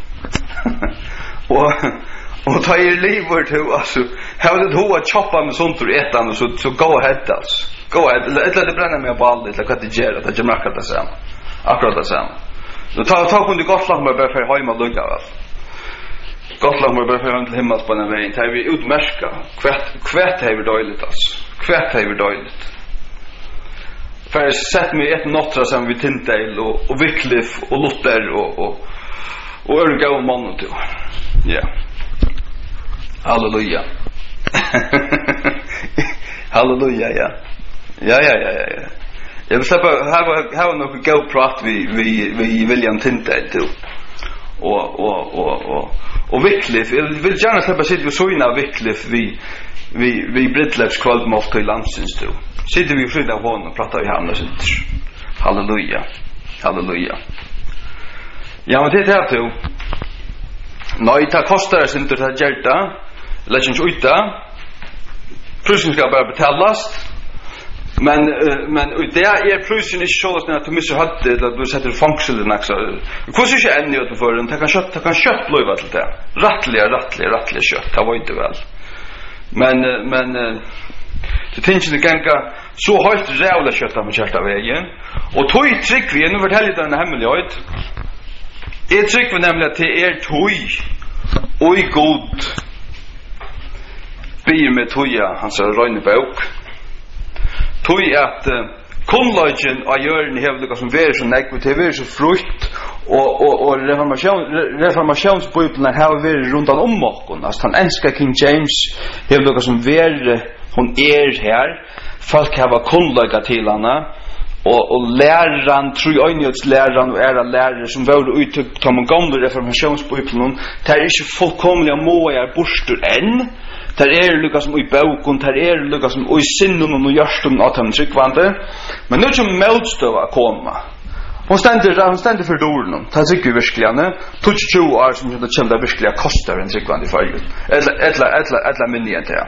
och och ta er liv vart du alltså har det då att choppa med sånt och äta och så så go ahead alltså. Go ahead. Eller det bränner mig på allt det kan det göra det jag märker det sen. Akkurat det sen. Då tar ta kunde gott lag med bara för hemma lugga väl. Gott lag med bara för till himmels på den vägen. Tar vi utmärka. Kvätt kvätt har vi dåligt alltså. Kvätt har vi dåligt. För jag sett mig ett nottra som vi Tyndale och, och Wycliffe och Luther och och och örga och man och to. Ja. Halleluja. Halleluja, ja. Ja, ja, ja, ja. Jag vill släppa här här något go prat vi vi vi William Tyndale to. Och och och och och Wycliffe, jag vill gärna släppa sitt vi så innan Wycliffe vi vi vi Britlevs kvällmål till landsins då. Sitter vi frid av honom och pratar i hamn och sitter. Halleluja. Halleluja. Ja, men det är det då. Nej, det kostar oss inte att hjälta. Läggens ute. Prusen ska bara betalas. Men, uh, men det är prusen inte så att du missar hade eller du sätter funktionen också. Hur ser det ännu ut för den? Det kan kött, det kan kött blöva till det. Rattliga, rattliga, rattliga kött. Det var inte väl. Men, men... Det finns inte ganga så högt rävla kött av kärta vägen. Och tog trick vi nu fortäljer den hemlighet. Ett trick vi nämligen till er tog oj god bir med toja hans röjnebok. Tog att uh, konlagen av jörn hävdar som är så näck och det är så frukt och och och reformation reformationsbibeln har varit runt om och alltså han älskar King James hävdar som är hon är här folk har konlaga till henne och och läran tror jag inte läran och era lärare som var uttryckt om gamla reformationsbibeln det är inte fullkomliga måar borstor än. Där är Lukas som i boken, där är Lukas som i sinnen och hjärtan att han tryckvande. Men nu som motstøva komma. Hon ständer, hon ständer för dåren. Det tycker vi verkligen. tjugo år som det kommer att verkligen kostar en tryckvande i färgen. Eller, eller, eller, eller minne till det.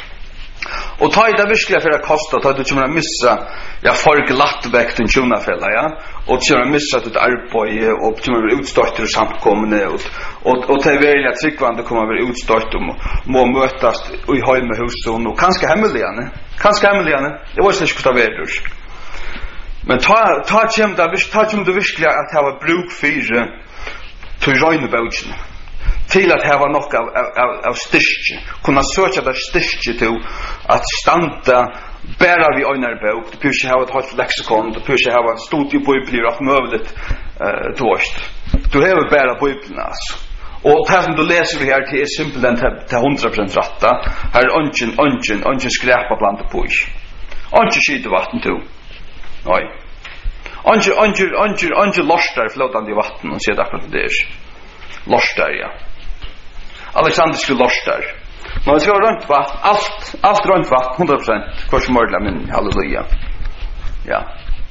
Och ta i det verkligen för att kosta, ta du kommer att missa, ja, folk glatt väck den tjonafälla, ja. Och kommer att missa ditt arbete och kommer att utstörta och samkomne och och och det är väl att tryckvande kommer att vara utstörta och må mötas i hemma husen och kanske hemligen. Kanske hemligen. Det var inte så väl. Men ta ta kem där visst ta kem du verkligen att ha bruk för till röjneboken. Till att ha något av av av styrke. Kunna söka där styrke till att stanta bära vi önar bok. Det behöver ha ett helt lexikon, det behöver ha en studiebibel och möjligt eh torst. Du har bära bibeln alltså. Och det som du läser vi här till är simpelt den till hundra procent rätta. Här är ungen, ungen, ungen skräpa bland på is. Ungen skiter vatten till. Nej. Ungen, ungen, ungen, ungen lorstar flötande i vatten och ser akkurat det är. Lorstar, ja. Alexander skulle lorstar. Men det ska vara runt vatten, allt, allt runt vatten, hundra procent. Kvart som mörda, men halleluja. Ja.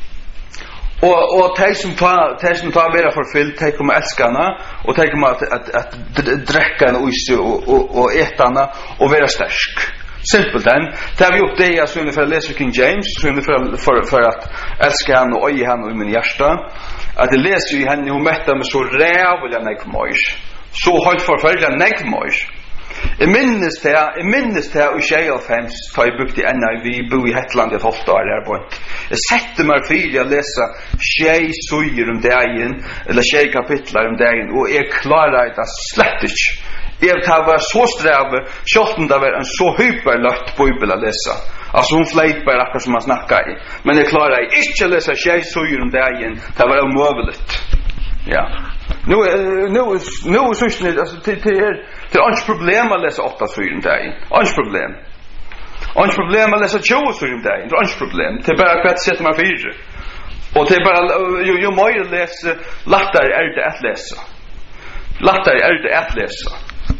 Och och de som tar de som tar vara förfyllt, de kommer älska henne och de kommer att att att dricka en och och och, och äta henne och vara stark. Simpelt den. Det har vi gjort det alltså ungefär läser King James så ungefär för för att älska henne och i henne i min hjärta. Att det läser ju henne hon mätta med så rävliga näckmojs. Så högt förfärliga näckmojs. Jag minns det, jag minns det och tjugohundrafem tar jag byggt i N I V, bo i Hetland i tolv år där på. Jag sätter mig för att läsa tjej suger om dagen, eller tjej kapitlar om dagen, och jag klarar det slett inte. Jag var så sträv, kjorten det var en så hyperlött bibel att läsa. Alltså hon flöjt bara akkurat som man snackar i. Men jag klarar inte att läsa tjej suger om dagen, det var omöjligt. Ja. Nu nu nu så är det alltså till till er det är inte problem att läsa åtta sidor om dagen. Inte problem. Inte problem att läsa tjugo sidor om dagen. Det är inte problem. Det är bara att sätta mig för. Och det är bara ju ju mer läser lättare är det att läsa. Lättare är det att läsa.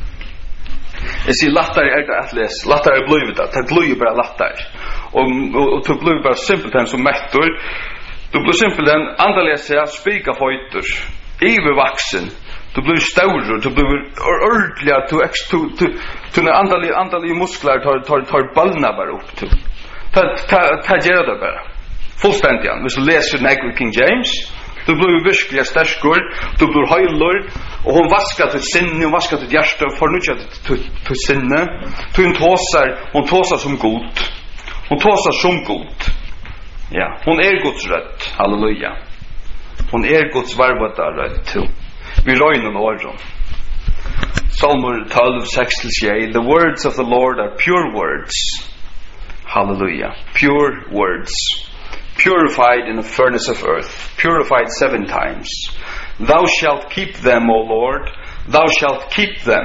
Jag ser lättare är det att läsa. Lättare blir det. Det blir bara lättare. Och och det blir bara simpelt än som mättor. Du blir simpelt än andra läser spika höjter. Övervuxen. Du blir stor, du blir ordentligt att du ex du du när andra andra muskler tar tar tar ballna bara upp till. Ta ta ta gör det bara. Fullständigt. Hvis du läser Negri King James, du blir virkelig sterskor, du blir høylor, og hon vaskar ditt sinne, hon vaskar ditt hjärta, og fornudja ditt sinne. Du hon tåsar, hon tåsar som god. Hon tåsar som god. Ja, hon er Guds rødt. Halleluja. Hon er Guds varvata rødt. Vi røyner åren. Salmer twelve, six til seven. The words of the Lord are pure words. Hallelujah. Pure words. Purified in the furnace of earth, purified seven times. Thou shalt keep them, O Lord, thou shalt keep them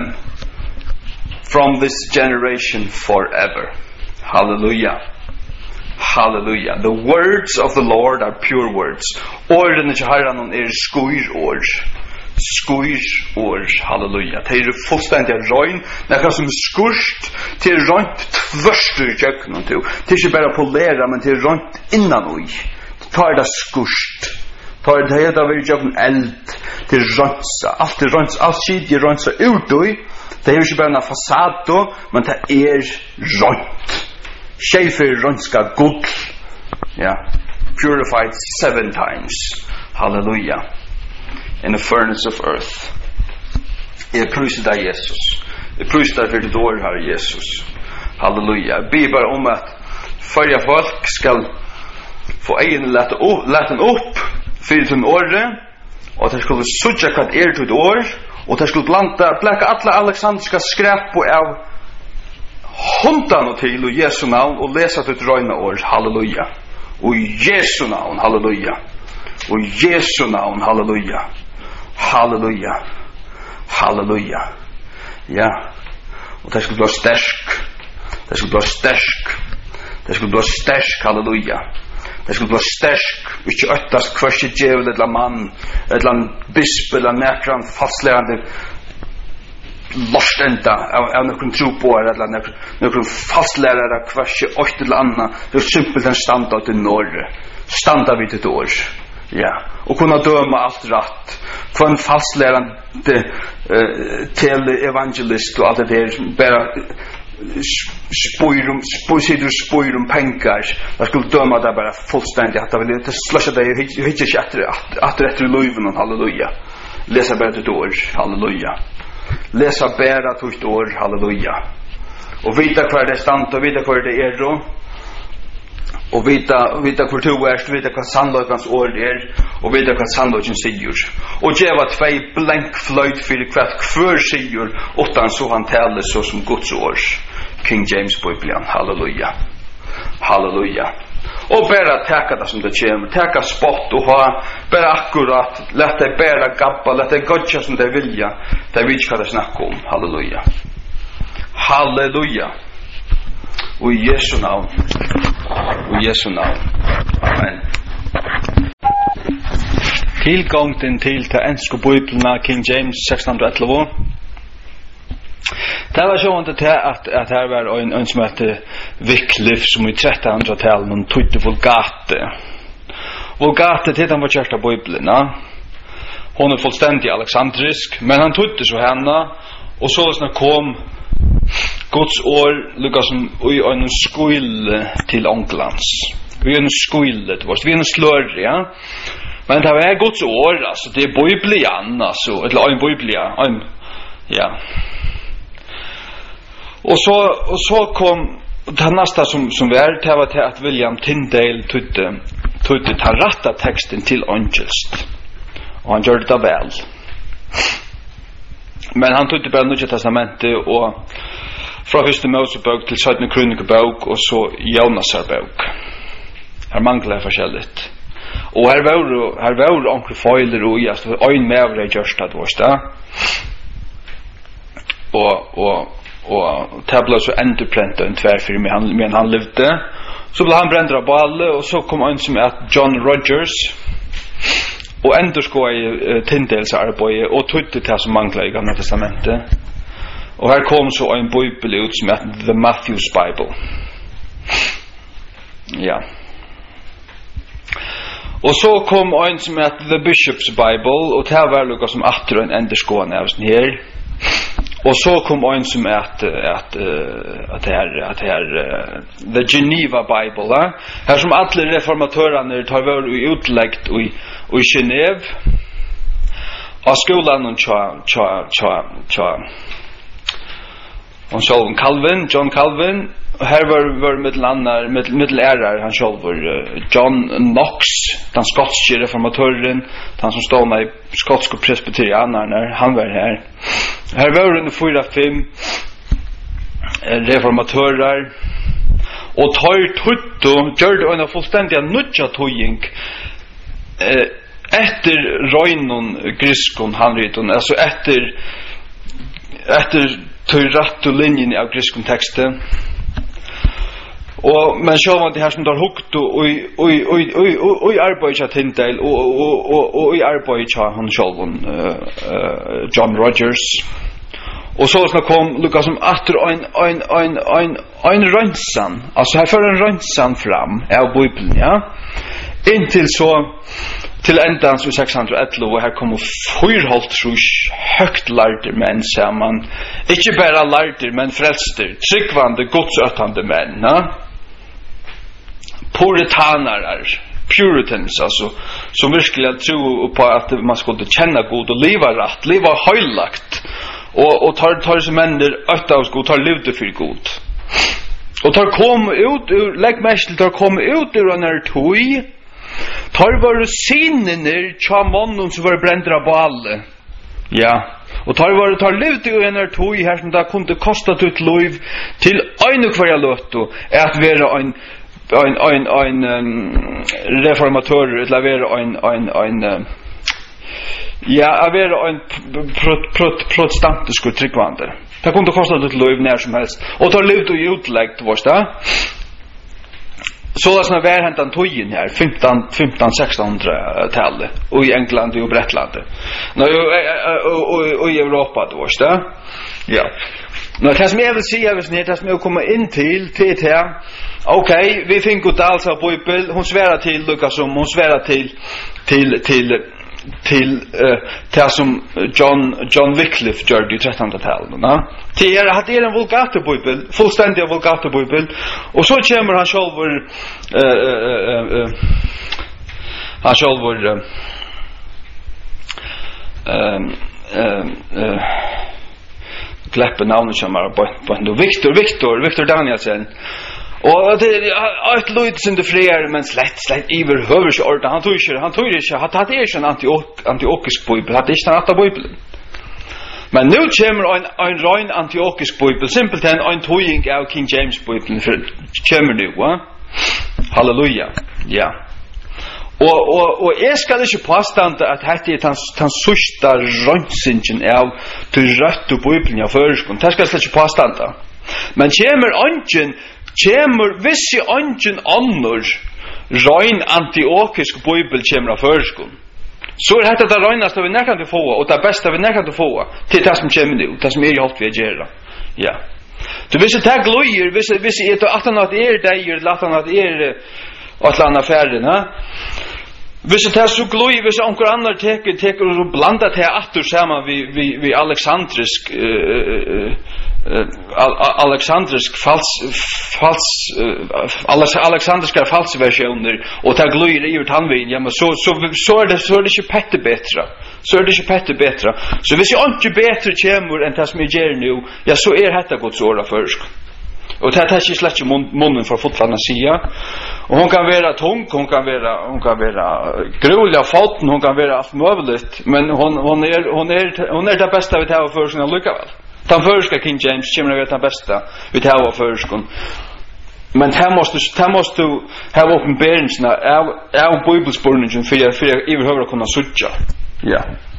from this generation forever. Hallelujah. Hallelujah. The words of the Lord are pure words. Åren til Herren er skuir år. Skuir år. Halleluja. Det er fullstendig røgn. Det er som skurst til røgnt tvørster i kjøkkenen. Det er ikke bare polera, men til røgnt innan ui. Det tar det skurst. Det er det det er i kjøkken eld. Til røgntsa. Alt er røgntsa. Alt skid i røgntsa ut ui. Det er ikke bare en fasado, men det er røgnt. Kjeifer røgntska gull. Ja. Purified seven times. Hallelujah. In the furnace of earth. Jeg pryser deg, Jesus. Jeg pryser deg for ditt år, Herre Jesus. Halleluja. Jeg ber bare om at førre folk skal få egen lette opp for din året, og at de skulle sutja hva er til ditt år, og at de skulle blanda, blekka alle alexandriska skræp av hundan og til og Jesu navn, og lesa ditt røyna år. Halleluja. Og Jesu navn. Halleluja. Og Jesu navn. Halleluja. Halleluja. Halleluja. Ja. Og det skulle bli stersk. Det skulle bli stersk. Det skulle bli stersk. Halleluja. Det skulle bli stersk. Ikke øttast hversi djevel eller mann, eller bisp, eller nekran fastlærende lortenda av noen troboer, eller noen fastlærere hversi øtt eller anna. Det er simpelt en standa til Norge. Standa vid et år. Ja, og kunna døma alt rætt. Kvann en fastlærande uh, tele-evangelist og alt det der, bare spyrum, sitter og spyrum pengar. Jeg skulle døma det bare fullstendig, at jeg vil slåse det, jeg hittar ikke etter etter løyven, halleluja. Lesa bare til år, halleluja. Lesa bare til år, halleluja. Og vita hva det er stand, og vita hva det er då. Og vita vita hvor to er, vita hva sannløkans år er, og vita hva sannløkans sier. Og djeva tvei blank fløyt for hva hver sier, utan så han taler så som Guds år. King James Bibelen. Halleluja. Halleluja. Og bara teka det som det kommer, teka spott og ha bara akkurat, lett det bara gabba, lett det godja som det vilja, det vet ikke hva det snakker om. Halleluja. Halleluja. Og i Jesu navn. Og i Jesu navn. Amen. Tilgången til til enske bibelna King James sexton eleven. Det var sånn at at at her var en en som heter Wycliffe som i trettenhundretallet noen tydde Vulgate. Vulgate til han var kjørt av bibelen. Hon er fullstendig alexandrisk, men han tydde så henne, og så hvis han kom Guds år lukket som i en skole til Ånglands. Vi er en skole til oss. Vi er en slør, ja. Men det er Guds år, altså. Det er Bibelen, altså. Eller en Bibelen, en, ja. Og så, og så kom det næste som, som var, det var til at William Tyndale tydde, tydde ta ratta teksten til Angelst. Og han gjør det vel. Men han tydde bare Nya testamentet, og fra første Mosebok til syttende Krønikebok, og så Jonasarbok. Her mangler jeg forskjelligt. Og her var her var onkel feiler og ja, så ein mer gjørst at var sta. Og og och det blev så endurprent en tvär för mig han men han levde. Så blev han bränd av balle och så kom en som är John Rogers och endurskoa i Tyndales arbete och tog det som manglar i Gamla testamentet. Och här kom så en bibel ut som heter The Matthew's Bible. Ja. Och så kom en som heter The Bishop's Bible och det var lukka som atro en endurskoa av sån här. Och så kom en som att att att det här att det här The Geneva Bible, va? Här som alla reformatörerna tar var utlagt i i Genève. Och skolan och cha cha cha cha. Och så Calvin, John Calvin, här var var mittelandar mittelärar han själv var John Knox, den skotske reformatören, han som stod i skotska presbyterianerna, han var här. Här var det fyra fem reformatörer och tar tutto gör det en fullständig nutja tojing eh, efter rojnon griskon handriton, alltså efter efter tøyrattu linjen av griskon texten. Och men så var det här som där hukt och oj oj oj oj oj arbeta Tyndale och och och och i arbeta han själv John Rogers. Och så så kom Lukas som åter en en en en en rensan. Alltså här för en rensan fram av Bibeln, ja. Intill så till ändans och sexhundraelva och här kommer fyrhalt trus högt lärde män samman. Inte bara lärde men frälster, tryggvande godsötande män, ja. Puritaner, puritans, alltså som verkligen tror på att man skulle känna god och leva rätt, leva höjlagt och och tar tar som männer åtta av god tar levde för god. Och tar kom ut ur lägg mest tar kom ut ur när toy tar var sinner chamon som var brända på alla. Ja. Och tar var tar levde ur när toy här som där kunde kosta ut liv till en och kvar lotto att vara en en en en um, reformatör eller vara en en en uh, ja, vara en protestantisk tryggvande. Det kunde kosta det lov när som helst. Och tar livet och utläggt vars det. Så såna var häntan tojen här femton femton sextonhundra-talet och i England och Bretland. Nå och och i Europa då vars det. Ja. Nå det som jag vill säga visst det som jag kommer in till till här. Okej, vi fick ut alltså på Bibel. Hon svärar till Lukas som hon svärar till till till till uh, det som John John Wycliffe gjorde i trettonhundratalet, va? Det är att det är en vulgata Bibel, fullständig vulgata Bibel. Och så kommer han själv eh uh, uh, uh, han själv uh, uh, uh, gläpper namnet som är på Victor Victor Victor Danielsen. Och det är ett lite som det fler men slätt slätt över huvudsordet. Han tog inte, han tog inte, han hade inte en antiokisk bibel, hade inte en annan bibel. Men nu kommer en, en rein antiokisk bibel, simpelt en, en toging av King James bibeln, för kommer nu, va? Halleluja, ja. Og, og, og jeg skal ikke påstande at dette er den, den sørste rønnsingen av til rødt og bibelen av føreskånd. Det skal jeg ikke påstande. Men kommer ønsken, kommer visse ønsken andre røyn antiokisk bibel kommer av føreskånd. Så er dette det røyneste vi nærkant til å få, og det beste vi nærkant til å få, til det som kommer nu, det som er i alt vi gjør. Ja. Så hvis det er gløyer, hvis det er at han er deg, eller at han er at han er ferdig, ha? Hvis det er så gløy, hvis onker andre teker, teker og blanda til atter sammen vi, vi, vi alexandrisk uh, uh, alexandrisk fals, fals uh, alexandriske falsversjoner og det er gløyer i tannvin, ja, men så, så, så, er det, så er det ikke pette betre. Så er det ikke pette betre. Så hvis jeg ikke betre kommer enn det som jeg gjør nå, ja, så er dette Guds åra først. Og det er ikke slett munnen for fotlandet sida. Og hon kan være tung, hon kan være, hon kan være grulig av foten, hon kan være alt mulig, men hon, hon, er, hon, er, hon er det beste vi tar av førsken likevel. Den førske King James kommer å være det beste vi tar av førsken. Men her måste, her måste du ha åpenberingsene av, av bibelspurningen for jeg, for jeg i vil høre å kunne sutja. Ja.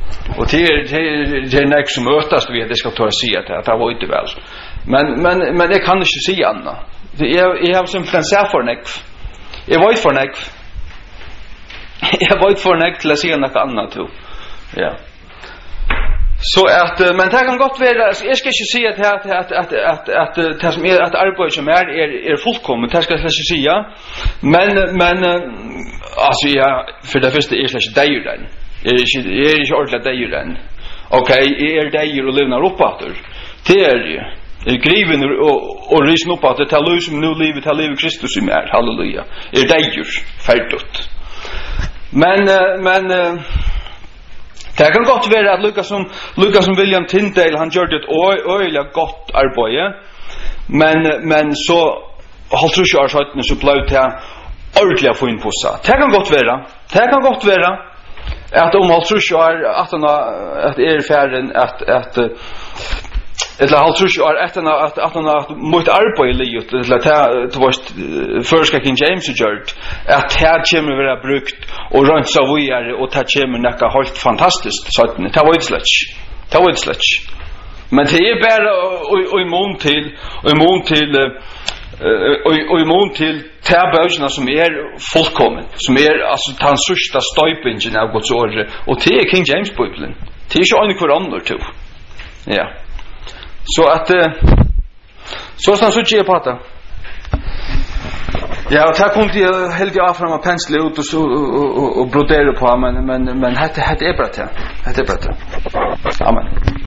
Och det är det är näck som mötas vi det ska ta sig att det var inte väl. Men men men det kan inte se annat. Det är jag har som planerat för näck. Jag var för näck. Jag var för näck till att se något annat då. Ja. Så att men det kan gott vara jag ska inte säga att att att att att det som är att arbeta som är är är fullkomligt det ska jag inte säga men men alltså jag för det första är slash dig den är inte är inte ordentligt dig den okej är dig och levna upp åter det är ju är griven och och risen upp att det tar lös som nu livet har livet Kristus i mer halleluja är dig ju färdigt men men det kan gott vara att Lucas som Lucas som William Tyndale han gjorde ett öjliga gott arbete men men så håller ju år så så blev det ordentliga få in på så. Det kan gott vara. Det kan gott vara att om håller ju år att han att är färden att att eller håller ju år att han att att han har mot arbete i livet eller att det var förska King James gjort att här kommer vara brukt och rensa vidare och ta kommer näka helt fantastiskt så att det var inte släck. Det var inte släck. Men det är bara och i mån till och i mån till och i mån till tärböjorna som är fullkommen som är alltså den största stöjpingen av Guds ord och det är King James bibeln. Det är ju en koranor till. Ja. Så att så som så ger på det. Ja, och här kom jag helt jag fram och pensla ut och så och, och, och brodera på men men men det det är bra det. Det är bra det. Amen.